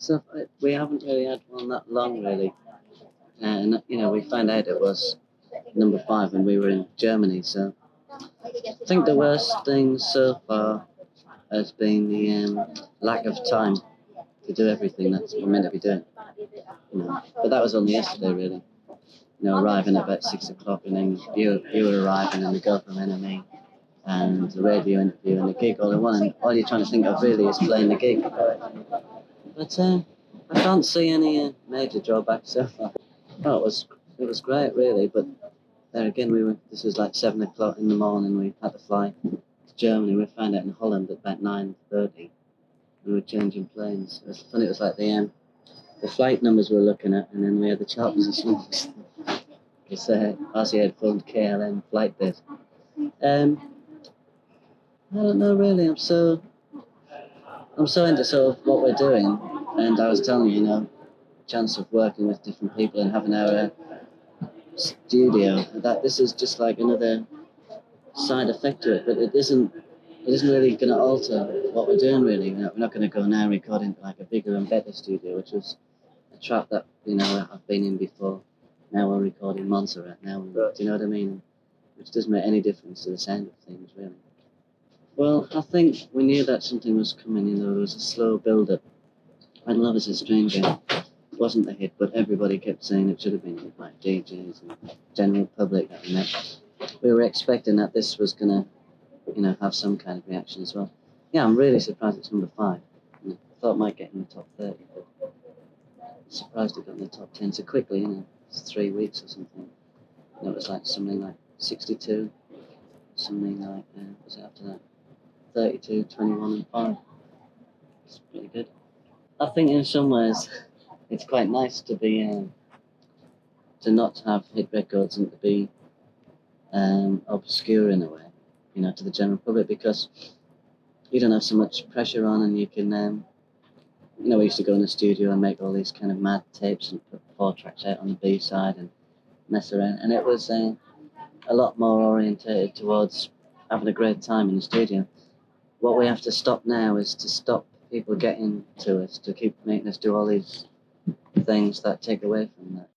So we haven't really had one that long, really. And, we found out it was number 5 when we were in Germany. So I think the worst thing so far has been the lack of time to do everything that we're meant to be doing. But that was only yesterday, really. Arriving at about 6 o'clock, and then you were arriving, and the girl from NME, and the radio interview, and the gig all in one. And all you're trying to think of really is playing the gig. But I can't see any major drawbacks so far. Oh, it was great, really. But there again, this was like 7 o'clock in the morning. We had to fly to Germany. We found out in Holland at about 9:30. We were changing planes. It was funny. It was like the flight numbers we were looking at, and then we had the chart positions. Because RC had phoned KLM flight bit. I don't know, really. I'm so into sort of what we're doing, and I was telling you, chance of working with different people and having our studio. That this is just like another side effect to it, but it isn't. It isn't really going to alter what we're doing. Really, we're not going to go now recording like a bigger and better studio, which was a trap that I've been in before. Now we're recording Montserrat. Now, do you know what I mean? Which doesn't make any difference to the sound of things, really. Well, I think we knew that something was coming. There was a slow build-up. And Love Is a Stranger wasn't a hit, but everybody kept saying it should have been hit, like DJs and general public that we met. We were expecting that this was gonna, have some kind of reaction as well. Yeah, I'm really surprised it's number 5. I thought it might get in the top 30, but I'm surprised it got in the top 10 so quickly. It's 3 weeks or something. And it was like something like 62, something like what was it after that? 32, 21, and 5. It's pretty good. I think in some ways it's quite nice to be to not have hit records and to be obscure in a way, to the general public, because you don't have so much pressure on, and you can, we used to go in the studio and make all these kind of mad tapes and put 4 tracks out on the B side and mess around, and it was a lot more orientated towards having a great time in the studio. What we have to stop now is to stop people getting to us, to keep making us do all these things that take away from that.